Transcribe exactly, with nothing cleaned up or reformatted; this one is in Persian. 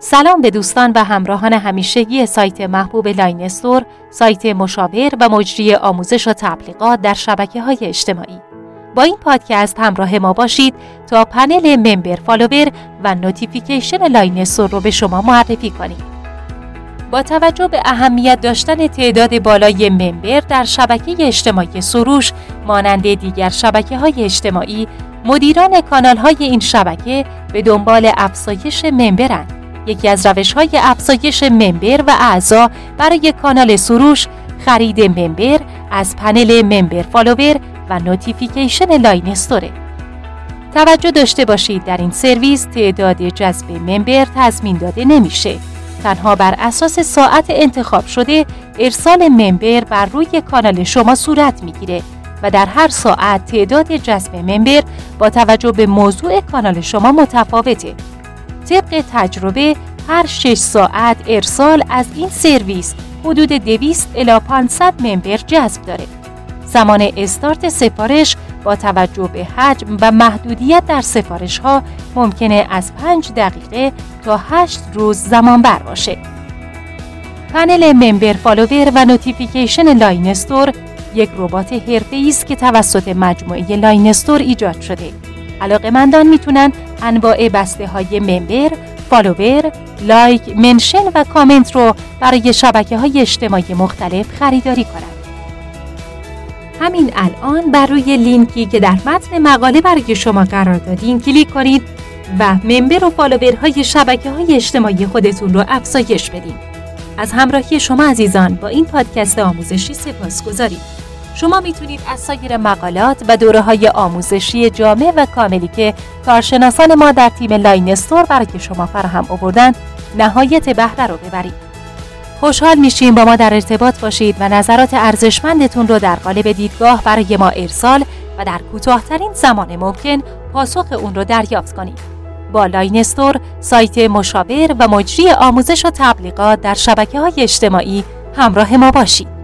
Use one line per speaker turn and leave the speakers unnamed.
سلام به دوستان و همراهان همیشگی سایت محبوب لاین استور، سایت مشاور و مجری آموزش و تبلیغات در شبکه‌های اجتماعی. با این پادکست همراه ما باشید تا پنل ممبر، فالوور و نوتیفیکیشن لاین استور رو به شما معرفی کنیم. با توجه به اهمیت داشتن تعداد بالای ممبر در شبکه اجتماعی سروش مانند دیگر شبکه‌های اجتماعی، مدیران کانال‌های این شبکه به دنبال افزایش ممبرند. یکی از روش‌های افزایش ممبر و اعضا برای کانال سروش خرید ممبر از پنل ممبر، فالوور و نوتیفیکیشن لاین استوره. توجه داشته باشید در این سرویس تعداد جذب ممبر تضمین داده نمیشه. تنها بر اساس ساعت انتخاب شده ارسال ممبر بر روی کانال شما صورت میگیره و در هر ساعت تعداد جذب ممبر با توجه به موضوع کانال شما متفاوته. طبق تجربه هر شش ساعت ارسال از این سرویس حدود دویست الی پانصد ممبر جذب داره. زمان استارت سفارش با توجه به حجم و محدودیت در سفارش ها ممکنه از پنج دقیقه تا هشت روز زمان بر باشه. پنل ممبر، فالوور و نوتیفیکیشن لاین استور یک ربات حرفه‌ای است که توسط مجموعه لاین استور ایجاد شده. علاقه‌مندان میتونن انواع بسته های ممبر، فالوور، لایک، منشن و کامنت رو برای شبکه‌های اجتماعی مختلف خریداری کنند. همین الان بر روی لینکی که در متن مقاله برای شما قرار دادیم کلیک کنید و ممبر و فالوورهای شبکه‌های اجتماعی خودتون رو افزایش بدین. از همراهی شما عزیزان با این پادکست آموزشی سپاسگزاریم. شما میتونید از سایر مقالات و دوره‌های آموزشی جامع و کاملی که کارشناسان ما در تیم لاین استور برای شما فراهم آوردن نهایت بهره رو ببرید. خوشحال میشیم با ما در ارتباط باشید و نظرات ارزشمندتون رو در قالب دیدگاه برای ما ارسال و در کوتاه‌ترین زمان ممکن پاسخ اون رو دریافت کنید. با لاین استور، سایت مشاور و مجری آموزش و تبلیغات در شبکه‌های اجتماعی همراه ما باشید.